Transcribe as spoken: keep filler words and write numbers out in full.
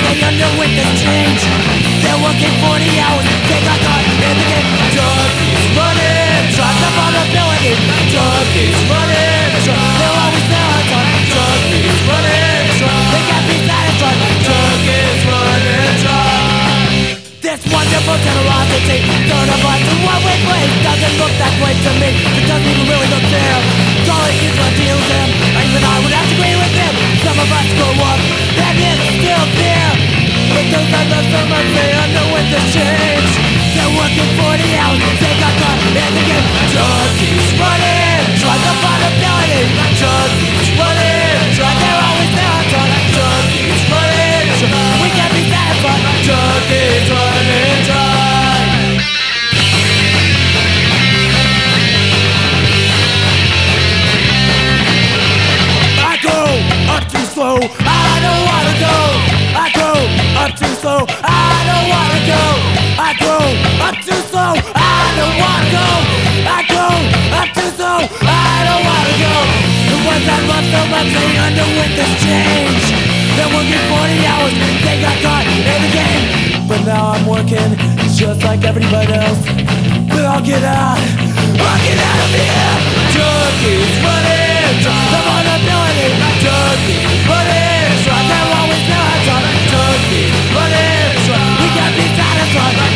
stay under with the change. They're working forty hours, they got caught in the game. Junkies running, trust the vulnerability. Junkies running, trust they're always there on top. Junkies running, trust they can't be satisfied. Junkies running, trust this wonderful generosity. Third of us in one-way place doesn't look that great to me. It doesn't even really look fair. Calling is what deals him, and even I would have to agree with him. Some of us grow up, and it's still there. But those that love so much, they under with the change. They're working forty hours, they got caught in the game. Junkies running, try the vulnerability. Junkies running, try they're always there on top. Junkies running, we can't be satisfied. Junkies running, try. I go up too slow, I don't wanna go. I go up too slow, I don't wanna go. I go up too slow, I don't wanna go. I go up too slow, I don't wanna go. The ones I love so much, they underwent this change. They're working forty hours, they got caught in the game. But now I'm working just like everybody else. But I'll get out, I'll get out of here. Junkies running, the vulnerability. Junkies running, they're always there on top. Junkies running, we can't be satisfied.